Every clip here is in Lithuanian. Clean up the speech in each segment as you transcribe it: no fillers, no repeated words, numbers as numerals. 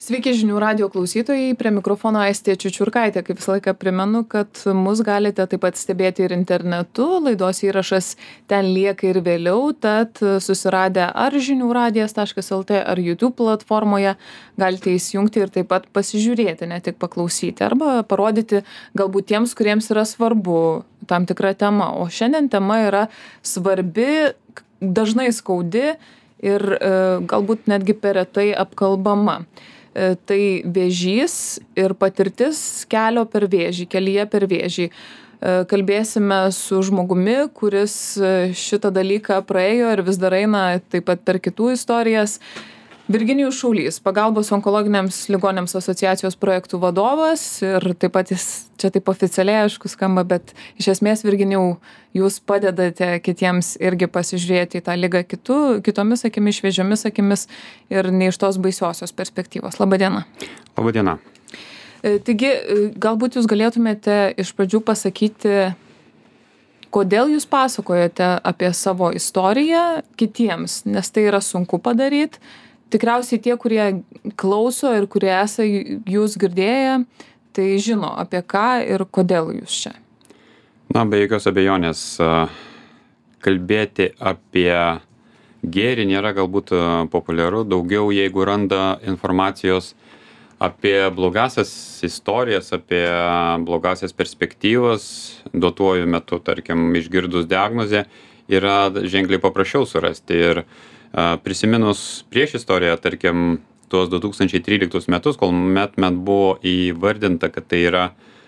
Sveiki žinių radijo klausytojai, prie mikrofono Aistė Čiučiurkaitė. Kaip visą laiką primenu, kad mus galite taip pat stebėti ir internetu, laidos įrašas ten lieka ir vėliau, tad susiradę ar žiniųradijas.lt ar YouTube platformoje galite įsijungti ir taip pat pasižiūrėti, ne tik paklausyti, arba parodyti galbūt tiems, kuriems yra svarbu tam tikra tema. O šiandien tema yra svarbi, dažnai skaudi ir galbūt netgi per retai apkalbama. Tai vėžys ir patirtis kelio per vėžį, kelyje per vėžį. Kalbėsime su žmogumi, kuris šitą dalyką praėjo ir vis dar eina, taip pat per kitų istorijas. Virginijus Šaulys, pagalbos onkologiniams ligoniams asociacijos projektų vadovas ir taip pat jis čia taip oficialiai, aišku, skamba, bet iš esmės, Virginijau, jūs padedate kitiems irgi pasižiūrėti į tą ligą kitomis akimis, šviežiomis akimis ir ne iš tos baisiosios perspektyvos. Labadiena. Labadiena. Taigi, galbūt jūs galėtumėte iš pradžių pasakyti, kodėl jūs pasakojate apie savo istoriją kitiems, nes tai yra sunku padaryti. Tikriausiai tie, kurie klauso ir kurie esate jūs girdėję, tai žino apie ką ir kodėl jūs čia. Na, be jokios abejonės, kalbėti apie gėrį nėra galbūt populiaru, daugiau jeigu randa informacijos apie blogasias istorijas, apie blogasias perspektyvas, duotuoju metu, tarkim, išgirdus diagnozę, yra ženkliai paprasčiau surasti. Ir prisiminus prieš istoriją, tarkim, tuos 2013 metus, kol met buvo įvardinta, kad tai yra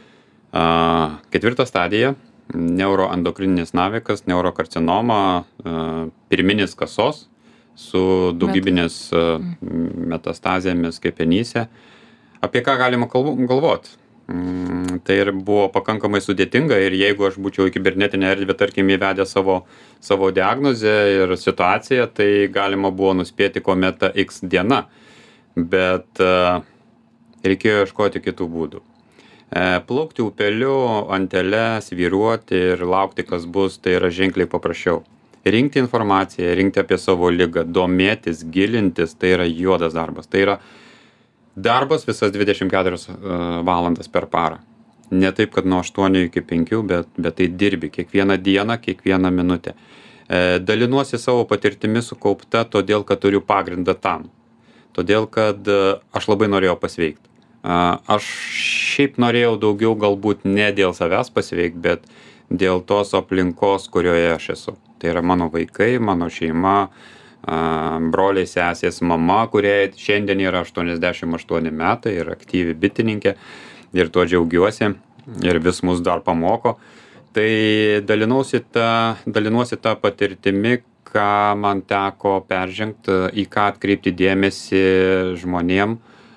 4 stadija, neuroendokrininis navikas, neurokarcinoma, pirminis kasos su daugybinės metastazėmis kepenyse. Apie ką galima galvoti? Tai ir buvo pakankamai sudėtinga ir jeigu aš būčiau į kibernetinę erdvę, tarkim, įvedę savo diagnozę ir situaciją, tai galima buvo nuspėti, kuomet ta X diena, bet reikėjo ieškoti kitų būdų. Plaukti upeliu, antele, svyruoti ir laukti, kas bus, tai yra ženkliai paprasčiau. Rinkti informaciją, rinkti apie savo ligą, domėtis, gilintis, tai yra juodas darbas. Tai yra darbas visas 24 valandas per parą. Ne taip, kad nuo 8 iki 5, bet tai dirbi kiekvieną dieną, kiekvieną minutę. Dalinuosi savo patirtimi sukaupta, todėl, kad turiu pagrindą tam. Todėl, kad aš labai norėjau pasveikti. Aš šiaip norėjau daugiau galbūt ne dėl savęs pasveikti, bet dėl tos aplinkos, kurioje aš esu. Tai yra mano vaikai, mano šeima, broliai, sesės, mama, kuriai šiandien yra 88 metai ir aktyvi bitininkė ir tuo džiaugiuosi ir vis mus dar pamoko. Tai dalinuosi tą patirtimi, ką man teko peržengti, į ką atkreipti dėmesį žmonėm,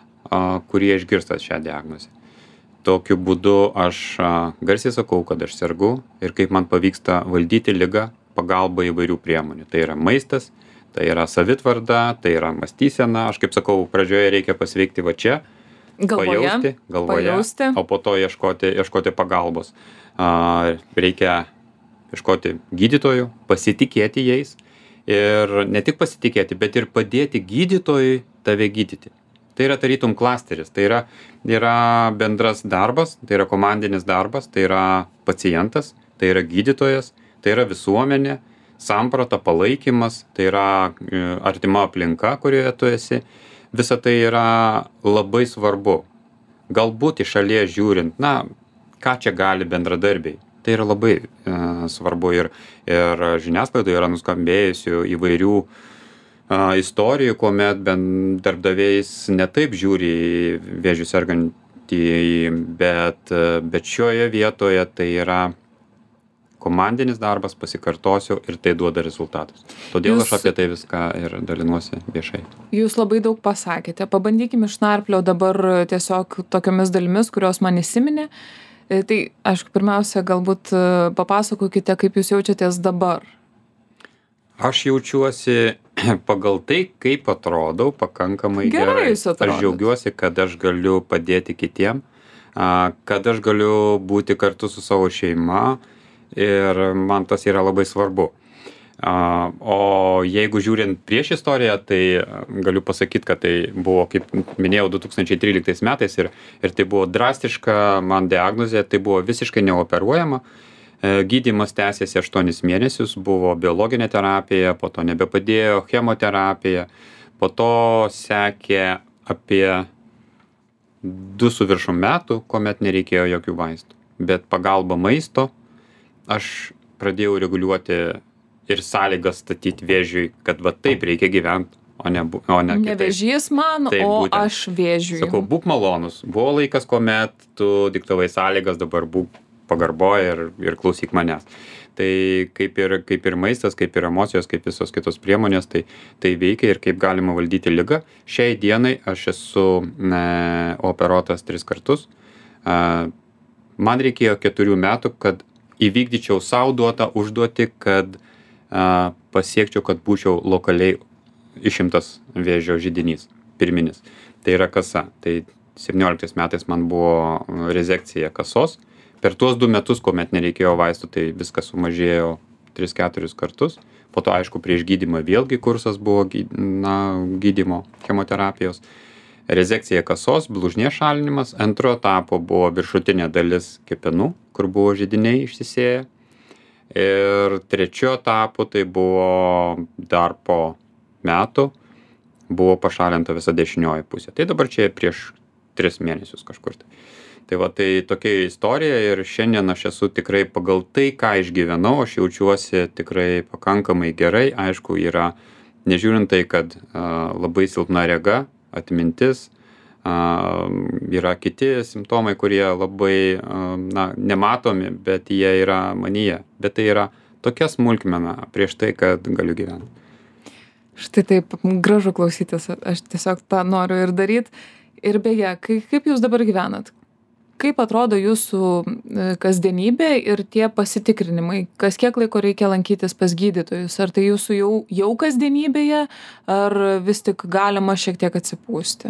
kurie išgirsta šią diagnozę. Tokiu būdu aš garsiai sakau, kad aš sergu ir kaip man pavyksta valdyti ligą pagalba įvairių priemonių. Tai yra maistas, tai yra savitvarda, tai yra mąstysena. Aš kaip sakau, pradžioje reikia pasveikti va čia, galvoje, o po to ieškoti pagalbos. Reikia ieškoti gydytojų, pasitikėti jais ir ne tik pasitikėti, bet ir padėti gydytojui tave gydyti. Tai yra tarytum klasteris, tai yra bendras darbas, tai yra komandinis darbas, tai yra pacientas, tai yra gydytojas, tai yra visuomenė, samprata, palaikymas, tai yra artima aplinka, kurioje tu esi. Visa tai yra labai svarbu. Galbūt iš šalies žiūrint, ką čia gali bendradarbiai. Tai yra labai svarbu ir žiniasklaidoje yra nuskambėjusių įvairių istorijų, kuomet darbdaviais ne taip žiūri į vėžiu sergantįjį, bet šioje vietoje tai yra komandinis darbas, pasikartosiu, ir tai duoda rezultatus. Todėl aš apie tai viską ir dalinuosi viešai. Jūs labai daug pasakėte. Pabandykime išnarplio dabar tiesiog tokiamis dalimis, kurios man įsiminė. Tai, aišku, pirmiausia, galbūt papasakokite, kaip jūs jaučiatės dabar. Aš jaučiuosi pagal tai, kaip atrodau, pakankamai gerai. Jūs atrodot. Aš džiaugiuosi, kad aš galiu padėti kitiem, kad aš galiu būti kartu su savo šeima ir man tas yra labai svarbu. O jeigu žiūrint prieš istoriją, tai galiu pasakyti, kad tai buvo, kaip minėjau, 2013 metais ir tai buvo drastiška man diagnozė, tai buvo visiškai neoperuojama. Gydymas tęsėsi 8 mėnesius, buvo biologinė terapija, po to nebepadėjo chemoterapija, po to sekė apie 2 su viršum metų, kuomet nereikėjo jokių vaistų. Bet pagalba maisto aš pradėjau reguliuoti ir sąlygas statyti vėžiui, kad va taip reikia gyventi, o ne Ne kitaip. vėžys man, Taip, o būtent. aš vėžiui. Sakau, būk malonus. Buvo laikas, kuomet tu diktavai sąlygas, dabar būk pagarboje ir klausyk manęs. Tai kaip ir maistas, kaip ir emocijos, kaip visos kitos priemonės, tai veikia ir kaip galima valdyti ligą. Šiai dienai aš esu operuotas 3 kartus. Man reikėjo 4 metų, kad įvykdyčiau savo duotą užduotį, kad pasiekčiau, kad būčiau lokaliai išimtas vėžio židinys, pirminis. Tai yra kasa. Tai 17 metais man buvo rezekcija kasos. Per tuos 2 metus, kuomet nereikėjo vaistų, tai viskas sumažėjo 3-4 kartus. Po to, aišku, prieš gydymą vėlgi kursas buvo gydymo chemoterapijos. Rezekcija kasos, blužnies šalinimas. Antro etapo buvo viršutinė dalis kepenų, kur buvo židiniai išsisėję. Ir trečio etapo tai buvo dar po metų, buvo pašalinta visa dešinioji pusė. Tai dabar čia prieš 3 mėnesius kažkur. Tai va, tai tokia istorija ir šiandien aš esu tikrai pagal tai, ką išgyvenau, aš jaučiuosi tikrai pakankamai gerai. Aišku, yra, nežiūrint tai, kad labai silpna rega, atmintis, yra kiti simptomai, kurie labai nematomi, bet jie yra manyje. Bet tai yra tokia smulkmena prieš tai, kad galiu gyventi. Štai taip, gražu klausytis, aš tiesiog tą noriu ir daryti. Ir beje, kaip jūs dabar gyvenat? Kaip atrodo jūsų kasdienybė ir tie pasitikrinimai? Kas kiek laiko reikia lankytis pas gydytojus? Ar tai jūsų jau kasdienybėje, ar vis tik galima šiek tiek atsipūsti?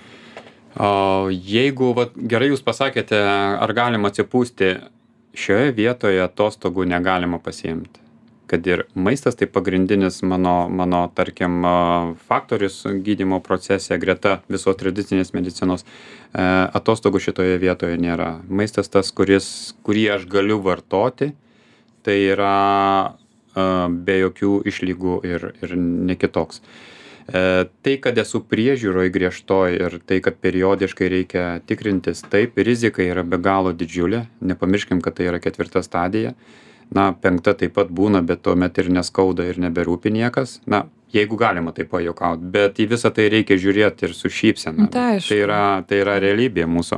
Jeigu, gerai jūs pasakėte, ar galima atsipūsti, šioje vietoje atostogų negalima pasiimti. Kad ir maistas tai pagrindinis mano tarkim, faktorius gydymo procese greta visos tradicinės medicinos. Atostogų šitoje vietoje nėra. Maistas tas, kurį aš galiu vartoti, tai yra be jokių išlygų ir ne kitoks. Tai, kad esu priežiūroje griežtoj ir tai, kad periodiškai reikia tikrintis, taip, rizika yra be galo didžiulė. Nepamirškim, kad tai yra 4 stadija. 5 taip pat būna, bet tuomet ir neskauda ir neberūpi niekas. Jeigu galima tai pajuokauti, bet į visą tai reikia žiūrėti ir su šypsena. Tai yra realybė mūsų.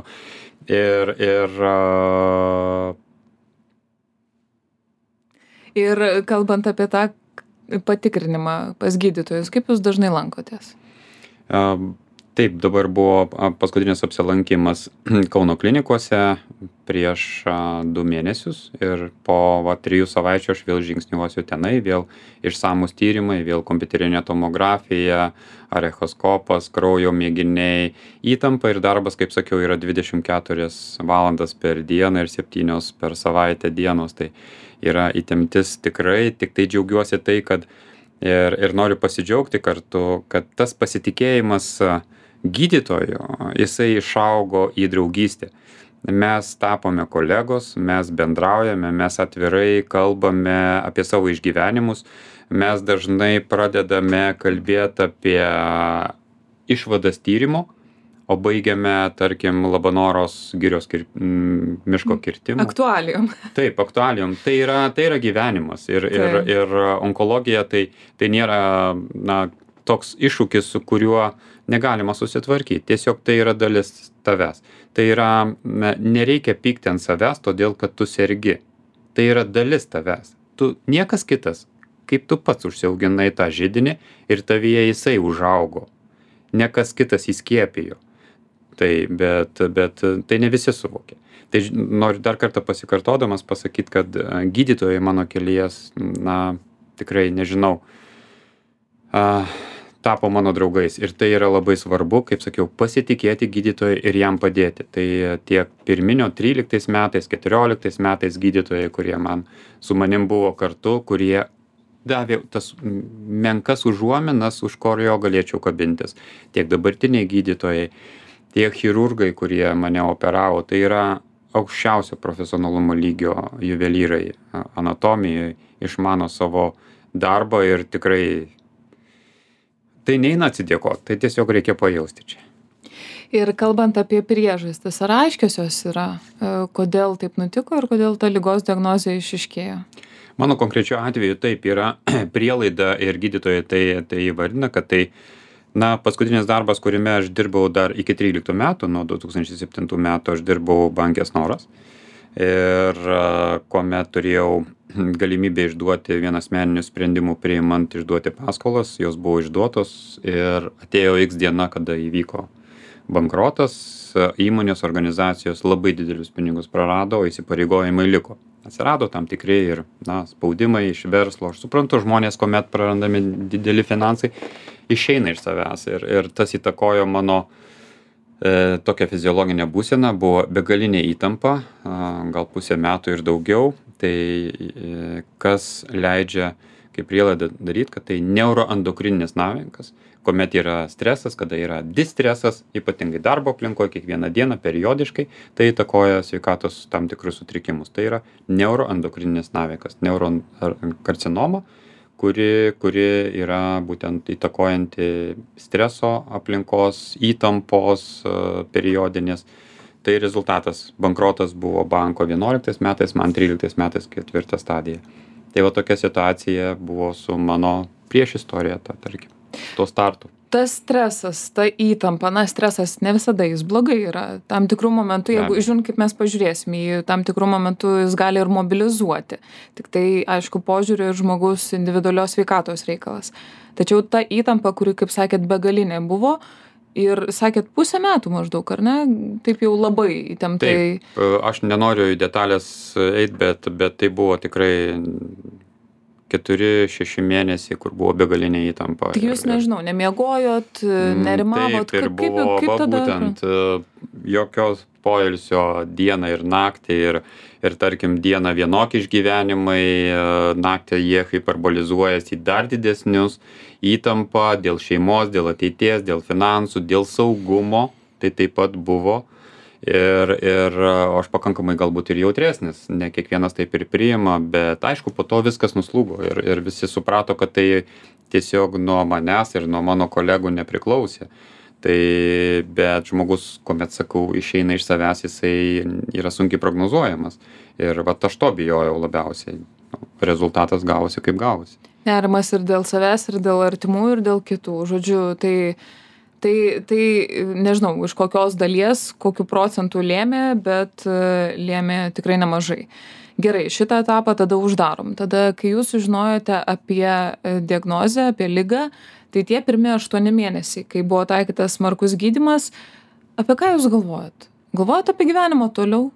Ir kalbant apie tą patikrinimą pas gydytojus, kaip jūs dažnai lankotės? Taip, dabar buvo paskutinis apsilankimas Kauno klinikose prieš 2 mėnesius ir po 3 savaičių aš vėl žingsniuosiu tenai, vėl išsamus tyrimai, vėl kompiuterinė tomografija, echoskopas, kraujo mėginiai, įtampa ir darbas, kaip sakiau, yra 24 valandas per dieną ir 7 per savaitę dienos. Tai yra įtemptis tikrai, tik tai džiaugiuosi tai, kad ir noriu pasidžiaugti kartu, kad tas pasitikėjimas gydytojo, jisai išaugo į draugystę. Mes tapome kolegos, mes bendraujame, mes atvirai kalbame apie savo išgyvenimus, mes dažnai pradedame kalbėti apie išvadas tyrimo, o baigiame, tarkim, Labanoros girios miško kirtimu. Aktualijom. Taip, aktualijom. Tai yra gyvenimas ir onkologija tai nėra toks iššūkis, su kuriuo negalima susitvarkyti. Tiesiog tai yra dalis tavęs. Tai yra, nereikia pykti ant savęs, todėl kad tu sergi. Tai yra dalis tavęs. Tu niekas kitas, kaip tu pats užsiauginai tą židinį ir tavyje jisai užaugo. Ne kas kitas įskiepijo. Bet tai ne visi suvokia. Tai noriu dar kartą pasikartodamas pasakyti, kad gydytojai mano kelyje, tikrai nežinau, tapo mano draugais. Ir tai yra labai svarbu, kaip sakiau, pasitikėti gydytojai ir jam padėti. Tai tiek pirminio 13 metais, 14 metais gydytojai, kurie su manim buvo kartu, kurie davė tas menkas užuominas, už kurio galėčiau kabintis. Tiek dabartiniai gydytojai, tiek chirurgai, kurie mane operavo, tai yra aukščiausio profesionalumo lygio juvelyrai anatomijoje, išmano savo darbą ir tikrai tai neina atsidėkoti, tai tiesiog reikia pajausti čia. Ir kalbant apie priežastis, ar aiškios jos yra, kodėl taip nutiko ir kodėl ta ligos diagnozė išaiškėjo? Mano konkrečiu atveju taip yra prielaida ir gydytojai tai įvardina, kad tai, paskutinis darbas, kuriame aš dirbau dar iki 13 metų, nuo 2007 metų aš dirbau bankės Noras. Ir kuomet turėjau galimybę išduoti vienasmeninių sprendimų priimant išduoti paskolas, jos buvo išduotos ir atėjo X diena, kada įvyko bankrotas, įmonės organizacijos labai didelius pinigus prarado, o įsipareigojimai liko. Atsirado tam tikri ir spaudimai iš verslo. Aš suprantu, žmonės, kuomet prarandami dideli finansai, išeina iš savęs ir tas įtakojo mano tokią fiziologinę būseną, buvo begalinė įtampa, gal pusę metų ir daugiau, tai kas leidžia kaip prielaidą daryti, kad tai neuroendokrininis navikas, kuomet yra stresas, kada yra distresas, ypatingai darbo aplinkoje, kiekvieną dieną, periodiškai, tai įtakoja sveikatos tam tikrus sutrikimus. Tai yra neuroendokrininis navikas, neurokarcinoma, kuri yra būtent įtakojanti streso aplinkos, įtampos periodinės. Tai rezultatas, bankrotas buvo banko 11 metais, man 13 metais 4 stadija. Tai va tokia situacija buvo su mano priešistorija, tarkim, to startu. Tas stresas, ta įtampa, stresas ne visada jis blogai yra. Tam tikrų momentų, jeigu žiūrint, kaip mes pažiūrėsime, tam tikrų momentų jis gali ir mobilizuoti. Tik tai, aišku, požiūrį ir žmogus individualios sveikatos reikalas. Tačiau ta įtampa, kuri, kaip sakėt, begalinė buvo, ir sakėt, pusę metų maždaug, ar ne? Taip jau labai įtemptai. Taip, aš nenoriu į detalės eiti, bet tai buvo tikrai 4-6 mėnesiai, kur buvo begalinė įtampa. Tik jūs, nežinau, nemiegojot, nerimavot? Taip, ir buvo būtent jokios poilsio dieną ir naktį ir tarkim dieną vienokie išgyvenimai, naktį jie hiperbolizuojasi į dar didesnius, įtampa dėl šeimos, dėl ateities, dėl finansų, dėl saugumo, tai taip pat buvo. Ir aš pakankamai galbūt ir jautresnis, ne kiekvienas taip ir priima, bet aišku, po to viskas nuslūgo ir visi suprato, kad tai tiesiog nuo manęs ir nuo mano kolegų nepriklausė. Tai bet žmogus, kuomet sakau, išeina iš savęs, jisai yra sunkiai prognozuojamas. Ir vat aš to bijojau labiausiai. Rezultatas gavosi kaip gavosi. Nerimas ir dėl savęs, ir dėl artimų, ir dėl kitų. Žodžiu, tai nežinau, iš kokios dalies, kokiu procentų lėmė, bet lėmė tikrai nemažai. Gerai, šitą etapą tada uždarom. Tada, kai jūs sužinojote apie diagnozę, apie ligą, tai tie pirmi 8 mėnesiai, kai buvo taikytas smarkus gydymas, apie ką jūs galvojat? Galvojat apie gyvenimą toliau?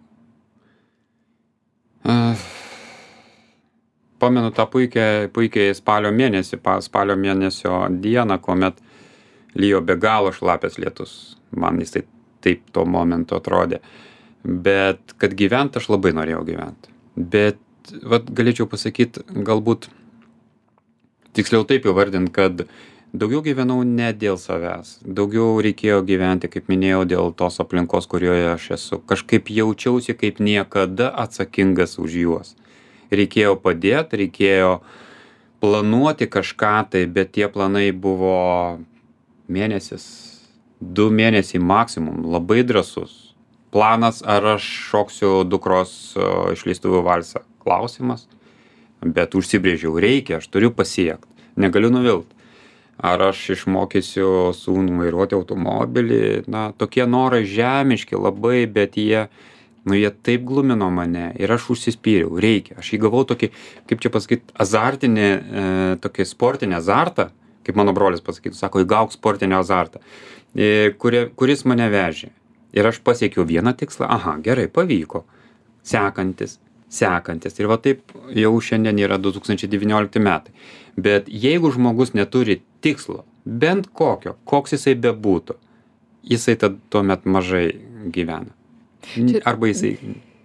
Pamenu tą puikiai spalio mėnesio dieną, kuomet lijo be galo šlapias lietus. Man jis taip tuo momentu atrodė. Bet kad gyvent, aš labai norėjau gyventi. Bet galėčiau pasakyti, galbūt tiksliau taip įvardint, kad daugiau gyvenau ne dėl savęs. Daugiau reikėjo gyventi, kaip minėjau, dėl tos aplinkos, kurioje aš esu. Kažkaip jaučiausi kaip niekada atsakingas už juos. Reikėjo padėti, reikėjo planuoti kažką tai, bet tie planai buvo mėnesis, 2 mėnesiai maksimum, labai drąsus. Planas, ar aš šoksiu dukros išleistuvių valsą? Klausimas. Bet užsibrėžiau, reikia, aš turiu pasiekti, negaliu nuvilt. Ar aš išmokysiu sūnų vairuoti automobilį? Tokie norai žemiški labai, bet jie taip glumino mane ir aš užsispyriau, reikia. Aš įgavau tokį, kaip čia pasakyti, azartinį, tokį sportinį azartą, kaip mano brolis pasakytų, sako, įgauk sportinio azartą, kuris mane vežė. Ir aš pasiekiau vieną tikslą, gerai, pavyko. Sekantis. Ir taip jau šiandien yra 2019 metai. Bet jeigu žmogus neturi tikslo, bent kokio, koks jisai bebūtų, jisai tuomet mažai gyvena. Arba jisai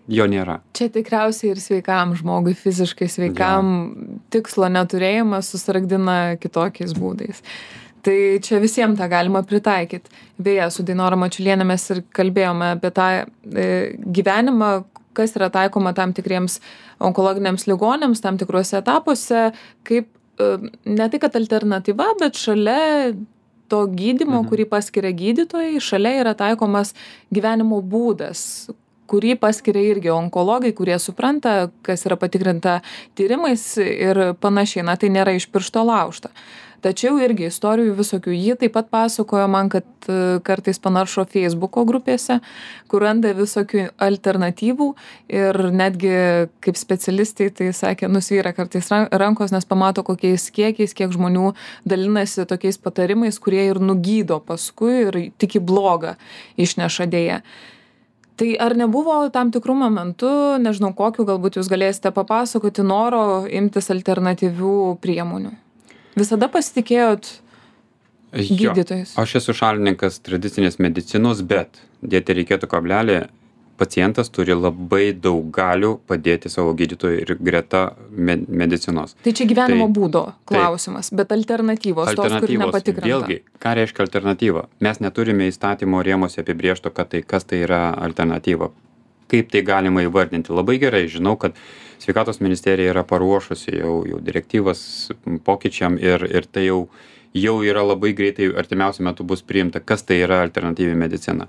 jo nėra. Čia tikriausiai ir sveikam žmogui, fiziškai sveikam, tikslo neturėjimas susargdina kitokiais būdais. Tai čia visiems tą galima pritaikyti. Beje, su Dainora Mačiuliene mes ir kalbėjome apie tą gyvenimą, kas yra taikoma tam tikriems onkologiniams ligonėms, tam tikruose etapuose, kaip ne tai, kad alternatyva, bet šalia to gydymo, kurį paskiria gydytojai, šalia yra taikomas gyvenimo būdas, kurį paskiria irgi onkologai, kurie supranta, kas yra patikrinta tyrimais ir panašiai. Na, tai nėra iš piršto laužta. Tačiau irgi istorijų visokių. Ji taip pat pasakojo man, kad kartais panaršo Facebooko grupėse, kur randa visokių alternatyvų ir netgi kaip specialistai tai sakė, nusvyra kartais rankos, nes pamato kokiais kiekiais, kiek žmonių dalinasi tokiais patarimais, kurie ir nugydo paskui ir tik į blogą išneša dėja. Tai ar nebuvo tam tikrų momentų, nežinau kokių, galbūt jūs galėsite papasakoti, noro imtis alternatyvių priemonių? Visada pasitikėjot gydytojais? Aš esu šalininkas tradicinės medicinos, bet dėti reikėtų kablelį, pacientas turi labai daug galių padėti savo gydytojui ir greta medicinos. Tai čia gyvenimo būdo klausimas, bet alternatyvos, tos, kur nepatikrinta. Vėlgi, ką reiškia alternatyva? Mes neturime įstatymo rėmose apibrėžto, kas tai yra alternatyva. Kaip tai galima įvardinti? Labai gerai žinau, kad Sveikatos ministerija yra paruošusi jau direktyvas pokyčiam ir tai jau yra labai greitai artimiausiu metu bus priimta, kas tai yra alternatyvi medicina.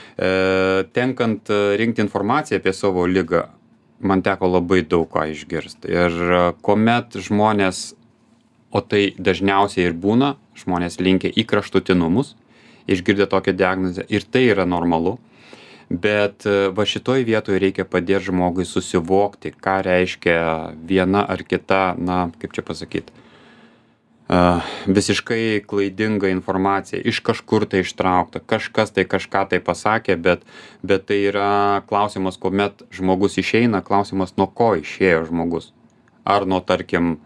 Tenkant rinkti informaciją apie savo ligą, man teko labai daug ką išgirsti. Ir kuomet žmonės, o tai dažniausiai ir būna, žmonės linkia į kraštutinumus, išgirdę tokią diagnozę, ir tai yra normalu. Bet va šitoj vietoje reikia padėti žmogui susivokti, ką reiškia viena ar kita, na, kaip čia pasakyti, visiškai klaidinga informacija, iš kažkur tai ištraukta, kažkas tai kažką tai pasakė, bet tai yra klausimas, kuomet žmogus išeina, klausimas, nuo ko išėjo žmogus. Ar nuo, tarkim,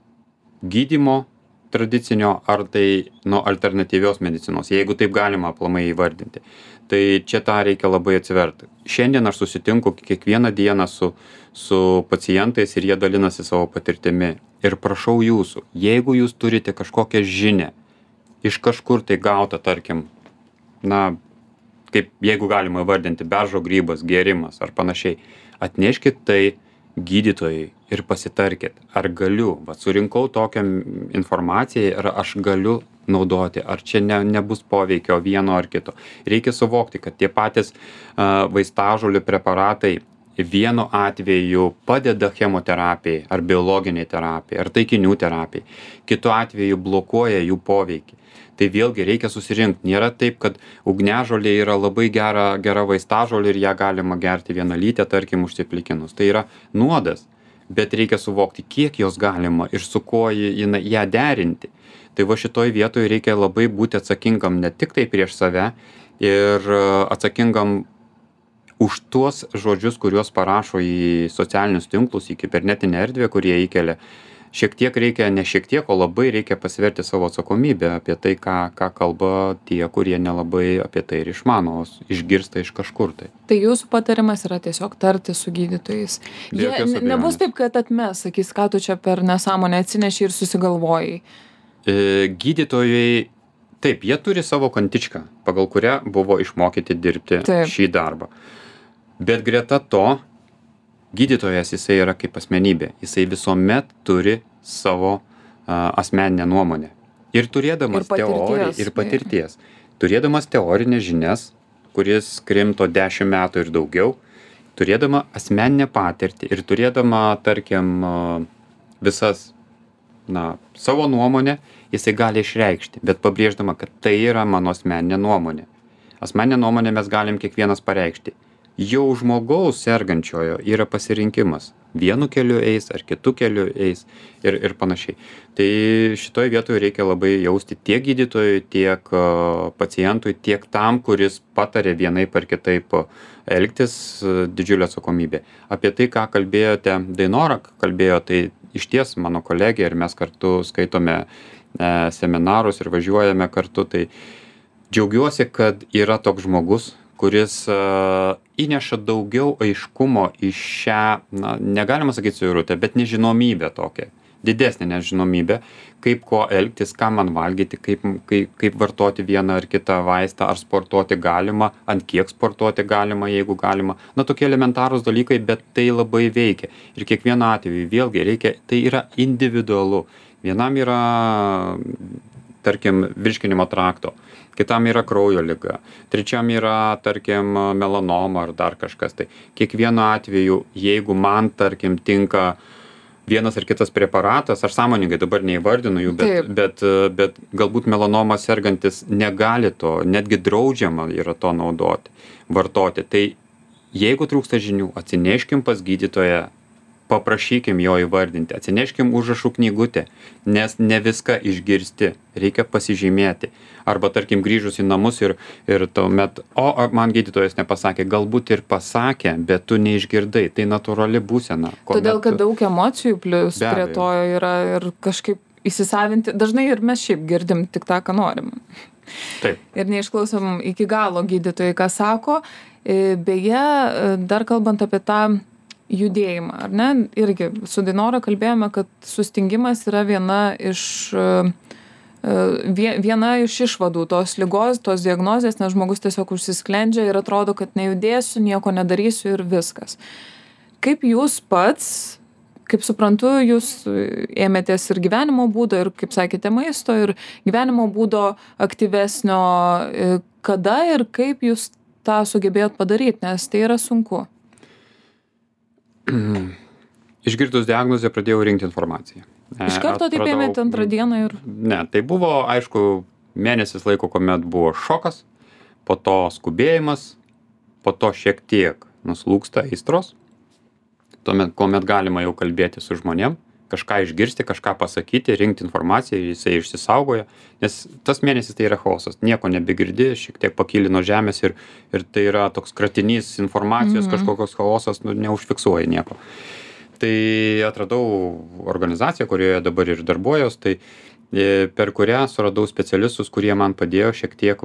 gydymo tradicinio, ar tai nuo alternatyvios medicinos, jeigu taip galima aplamai įvardinti. Tai čia tą reikia labai atsiverti. Šiandien aš susitinku kiekvieną dieną su pacientais ir jie dalinasi savo patirtimi. Ir prašau jūsų, jeigu jūs turite kažkokią žinią, iš kažkur tai gautą, tarkim, na, kaip jeigu galima įvardinti, beržo grybas, gėrimas ar panašiai, atneškit tai gydytojai ir pasitarkit, ar galiu, surinkau tokią informaciją ir aš galiu naudoti, ar čia nebus poveikio vieno ar kito. Reikia suvokti, kad tie patys vaistažolių preparatai vienu atveju padeda chemoterapijai ar biologiniai terapijai ar taikinių terapijai, kitu atveju blokuoja jų poveikį. Tai vėlgi reikia susirinkti. Nėra taip, kad ugniažolė yra labai gera vaistažolė ir ją galima gerti vienalytę, tarkim, užsiplikinus. Tai yra nuodas, bet reikia suvokti, kiek jos galima ir su kuo ją derinti. Tai va šitoj vietoj reikia labai būti atsakingam ne tik tai prieš save ir atsakingam už tuos žodžius, kuriuos parašo į socialinius tinklus, į kibernetinę erdvę, kurie įkelia. Šiek tiek reikia, ne šiek tiek, o labai reikia pasverti savo atsakomybę apie tai, ką kalba tie, kurie nelabai apie tai ir išmano, išgirsta iš kažkur tai. Tai jūsų patarimas yra tiesiog tarti su gydytojais. Jie nebus taip, kad atmes, sakys, ką tu čia per nesąmonę atsineši ir susigalvojai. Gydytojai, taip, jie turi savo kantičką, pagal kurią buvo išmokyti dirbti šį darbą. Bet greta to, gydytojas jisai yra kaip asmenybė, jisai visuomet turi savo asmeninę nuomonę. Ir turėdamas teoriją ir patirties, turėdamas teorinės žinias, kuris krimto 10 metų ir daugiau, turėdama asmeninę patirtį ir turėdama, tarkim, visas, savo nuomonę, jisai gali išreikšti, bet pabrėždama, kad tai yra mano asmeninė nuomonė. Asmeninę nuomonę mes galim kiekvienas pareikšti. Jau žmogaus sergančiojo yra pasirinkimas. Vienu keliu eis ar kitu keliu eis ir panašiai. Tai šitoj vietoje reikia labai jausti tiek gydytojui, tiek pacientui, tiek tam, kuris patarė vienaip ar kitaip elgtis, didžiulė atsakomybė. Apie tai, ką kalbėjote, Dainora kalbėjo, tai išties mano kolegė ir mes kartu skaitome seminarus ir važiuojame kartu. Tai džiaugiuosi, kad yra toks žmogus, kuris įneša daugiau aiškumo į šią, na, negalima sakyti suirutę, bet nežinomybę tokią, didesnė nežinomybė, kaip ko elgtis, ką man valgyti, kaip vartoti vieną ar kitą vaistą, ar sportuoti galima, ant kiek sportuoti galima, jeigu galima. Na, tokie elementarūs dalykai, bet tai labai veikia. Ir kiekvieną atveju vėlgi reikia, tai yra individualu. Vienam yra, tarkim, virškinimo trakto, kitam yra kraujo liga, trečiam yra, tarkim, melanoma ar dar kažkas. Tai kiekvienu atveju, jeigu man, tarkim, tinka vienas ar kitas preparatas, aš sąmoningai dabar neįvardinu jų, bet galbūt melanoma sergantis negali to, netgi draudžiama yra to naudoti, vartoti. Tai jeigu trūksta žinių, atsineškim pas gydytoją, paprašykim jo įvardinti, atsineškim užrašų knygutę, nes ne viską išgirsti, reikia pasižymėti. Arba, tarkim, grįžus į namus ir tuomet, man gydytojas nepasakė, galbūt ir pasakė, bet tu neišgirdai, tai natūrali būsena. Todėl, kad daug emocijų plius prie to yra ir kažkaip įsisavinti, dažnai ir mes šiaip girdim tik tą, ką norim. Taip. Ir neišklausom iki galo gydytojai, ką sako. Beje, dar kalbant apie tą judėjimą, ar ne? Irgi su Dainora kalbėjome, kad sustingimas yra viena iš išvadų tos ligos, tos diagnozės, nes žmogus tiesiog užsisklendžia ir atrodo, kad nejudėsiu, nieko nedarysiu ir viskas. Kaip jūs pats, kaip suprantu, jūs ėmėtės ir gyvenimo būdo, ir, kaip sakėte, maisto, ir gyvenimo būdo aktyvesnio, kada ir kaip jūs tą sugebėjot padaryti, nes tai yra sunku. Išgirdus diagnozę pradėjau rinkti informaciją. Iš karto taip ėmėte antrą dieną ir... Ne, tai buvo, aišku, mėnesis laiko, kuomet buvo šokas, po to skubėjimas, po to šiek tiek nuslūksta aistros, tuomet, kuomet galima jau kalbėti su žmonėm, kažką išgirsti, kažką pasakyti, rinkti informaciją, jisai išsisaugoja, nes tas mėnesis tai yra chaosas, nieko nebegirdi, šiek tiek pakyli nuo žemės ir tai yra toks kratinys informacijos, kažkokios chaosas, neužfiksuoja nieko. Tai atradau organizaciją, kurioje dabar ir darbuojuos, tai per kurią suradau specialistus, kurie man padėjo šiek tiek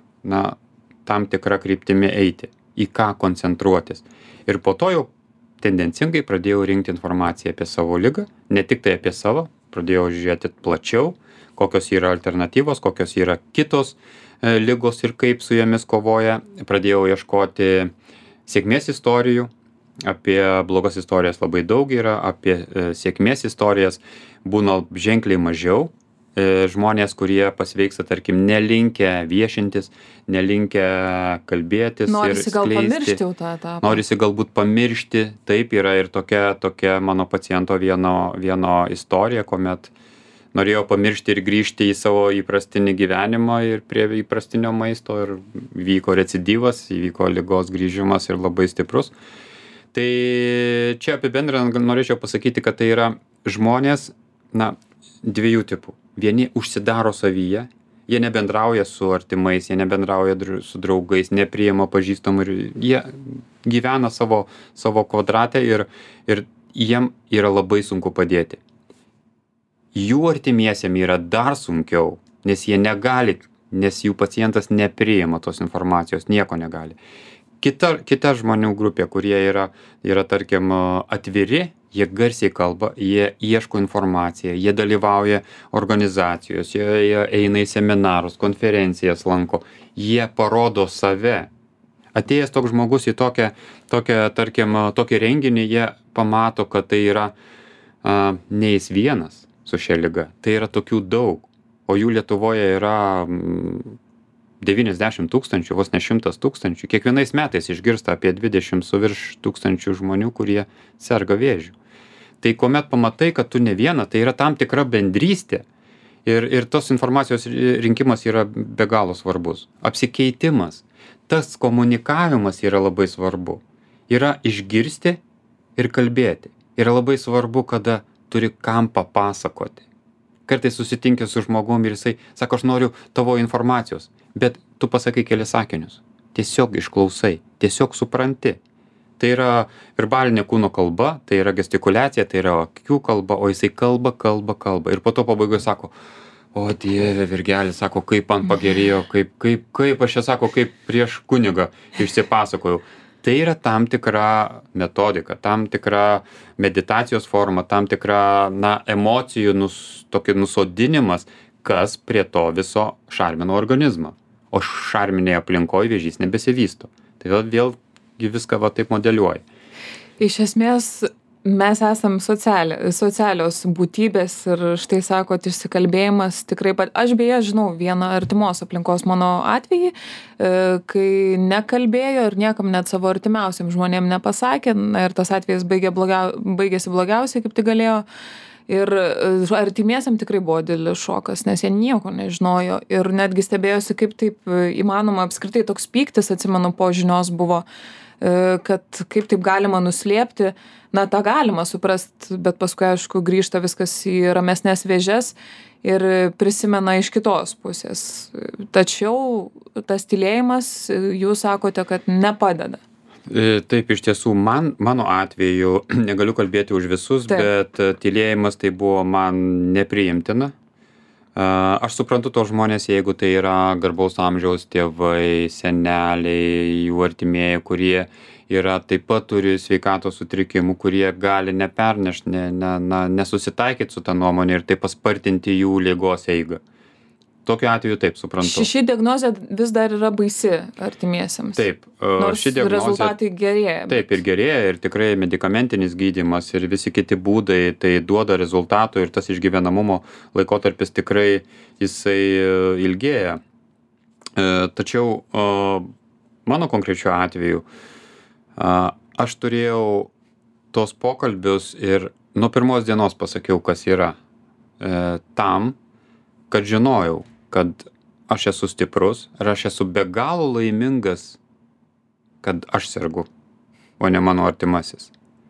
tam tikrą kryptimi eiti, į ką koncentruotis. Ir po to jau tendencingai pradėjau rinkti informaciją apie savo ligą, ne tik tai apie savo, pradėjau žiūrėti plačiau, kokios yra alternatyvos, kokios yra kitos ligos ir kaip su jomis kovoja. Pradėjau ieškoti sėkmės istorijų, apie blogas istorijas labai daug yra, apie sėkmės istorijas būna ženkliai mažiau. Žmonės, kurie pasveiksta, tarkim, nelinkę viešintis, nelinkę kalbėtis ir skleisti. Norisi gal pamiršti jau tą etapą. Norisi galbūt pamiršti. Taip yra ir tokia mano paciento vieno istorija, kuomet norėjau pamiršti ir grįžti į savo įprastinį gyvenimą ir prie įprastinio maisto ir vyko recidyvas, įvyko ligos grįžimas ir labai stiprus. Tai čia apibendrinant norėčiau pasakyti, kad tai yra žmonės, dviejų tipų. Vieni užsidaro savyje, jie nebendrauja su artimais, jie nebendrauja su draugais, nepriima pažįstamų ir jie gyvena savo kvadrate ir jiem yra labai sunku padėti. Jų artimiesiem yra dar sunkiau, nes jie negali, nes jų pacientas nepriima tos informacijos, nieko negali. Kita žmonių grupė, kurie yra tarkim, atviri, jie garsiai kalba, jie ieško informaciją, jie dalyvauja organizacijos, jie eina į seminarus, konferencijas lanko, jie parodo save. Atėjęs toks žmogus į tokį renginį, jie pamato, kad tai yra ne jis vienas su šia liga, tai yra tokių daug, o jų Lietuvoje yra 90 000, vos ne 100 000. Kiekvienais metais išgirsta apie 20 su virš tūkstančių žmonių, kurie serga vėžiu. Tai kuomet pamatai, kad tu ne viena, tai yra tam tikra bendrystė ir tos informacijos rinkimas yra be galo svarbus. Apsikeitimas, tas komunikavimas yra labai svarbu. Yra išgirsti ir kalbėti. Yra labai svarbu, kada turi kam papasakoti. Kartais susitinki su žmogum ir jisai sako, aš noriu tavo informacijos, bet tu pasakai kelis sakinius. Tiesiog išklausai, tiesiog supranti. Tai yra verbalinė kūno kalba, tai yra gestikuliacija, tai yra akių kalba, o jisai kalba. Ir po to pabaigoje sako, o Dieve, Virgelis, sako, kaip man pagerėjo, kaip aš čia, sako, kaip prieš kunigą išsipasakojau. Tai yra tam tikra metodika, tam tikra meditacijos forma, tam tikra, emocijų tokį nusodinimas, kas prie to viso šarmino organizmą. O šarminėje aplinkoje vėžys nebesivysto. Tai vėlgi viską taip modeliuoja. Iš esmės, mes esam socialios būtybės ir štai sakot, išsikalbėjimas tikrai aš beje žinau vieną artimos aplinkos mano atvejį, kai nekalbėjo ir niekam net savo artimiausiam žmonėm nepasakė, ir tas atvejis baigėsi blogiausiai, kaip tai galėjo. Ir artimiesiam tikrai buvo didelis šokas, nes jie nieko nežinojo ir netgi stebėjosi, kaip taip įmanoma apskritai toks pyktis, atsimenu, po žinios buvo, kad kaip taip galima nuslėpti, tą galima suprast, bet paskui, aišku, grįžta viskas į ramesnės vėžes ir prisimena iš kitos pusės. Tačiau tas tylėjimas, jūs sakote, kad nepadeda. Taip, iš tiesų, mano atveju, negaliu kalbėti už visus, bet tylėjimas tai buvo man nepriimtina. Aš suprantu tos žmonės, jeigu tai yra garbaus amžiaus tėvai, seneliai, jų artimieji, kurie taip pat turi sveikatos sutrikimų, kurie gali nepernešti, nesusitaikyti su tą nuomonę ir taip paspartinti jų ligos eigą. Tokiu atveju taip, suprantu. Ši diagnozė vis dar yra baisi artimiesiems. Taip. Nors rezultatai gerėja. Taip, ir gerėja, ir tikrai medikamentinis gydymas ir visi kiti būdai tai duoda rezultatų ir tas išgyvenamumo laikotarpis tikrai jisai ilgėja. Tačiau mano konkrečiu atveju aš turėjau tos pokalbius ir nuo pirmos dienos pasakiau, kas yra. Tam, kad žinojau, kad aš esu stiprus ir aš esu be galo laimingas, kad aš sergu, o ne mano artimasis.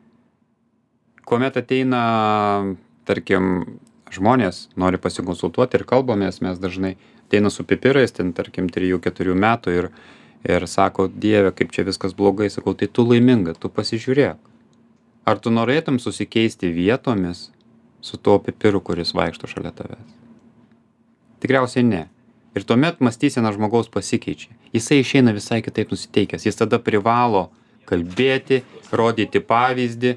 Kuomet ateina, tarkim, žmonės, nori pasikonsultuoti ir kalbamės, mes dažnai ateina su pipirais, ten, tarkim, 3-4 metų ir sako, Dieve, kaip čia viskas blogai, sakau, tai tu laiminga, tu pasižiūrėk. Ar tu norėtum susikeisti vietomis su tuo pipiru, kuris vaikšto šalia tavęs? Tikriausiai ne. Ir tuomet mąstysena žmogaus pasikeičia. Jisai išeina visai kitaip nusiteikęs. Jis tada privalo kalbėti, rodyti pavyzdį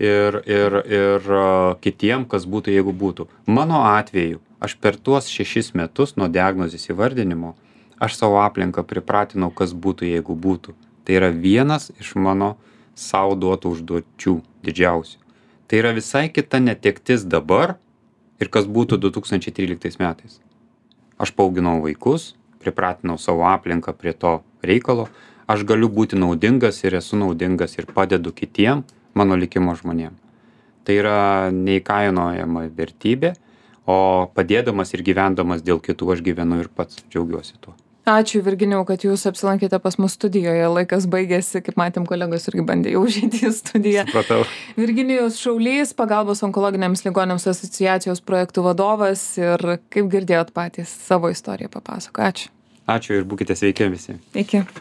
ir kitiem, kas būtų, jeigu būtų. Mano atveju, aš per tuos 6 metus nuo diagnozės įvardinimo, aš savo aplinką pripratinau, kas būtų, jeigu būtų. Tai yra vienas iš mano savo duotų užduočių didžiausių. Tai yra visai kita netektis dabar ir kas būtų 2013 metais. Aš paauginau vaikus, pripratinau savo aplinką prie to reikalo, aš galiu būti naudingas ir esu naudingas ir padedu kitiem mano likimo žmonėm. Tai yra neįkainojama vertybė, o padėdamas ir gyvendamas dėl kitų aš gyvenu ir pats džiaugiuosi tuo. Ačiū, Virginijau, kad jūs apsilankėte pas mus studijoje. Laikas baigėsi, kaip matėm, kolegos irgi bandė jau užeiti į studiją. Supratau. Virginijus Šaulys, pagalbos onkologiniams ligoniams asociacijos projektų vadovas ir, kaip girdėjot patys, savo istoriją papasako. Ačiū. Ačiū ir būkite sveiki visi. Iki.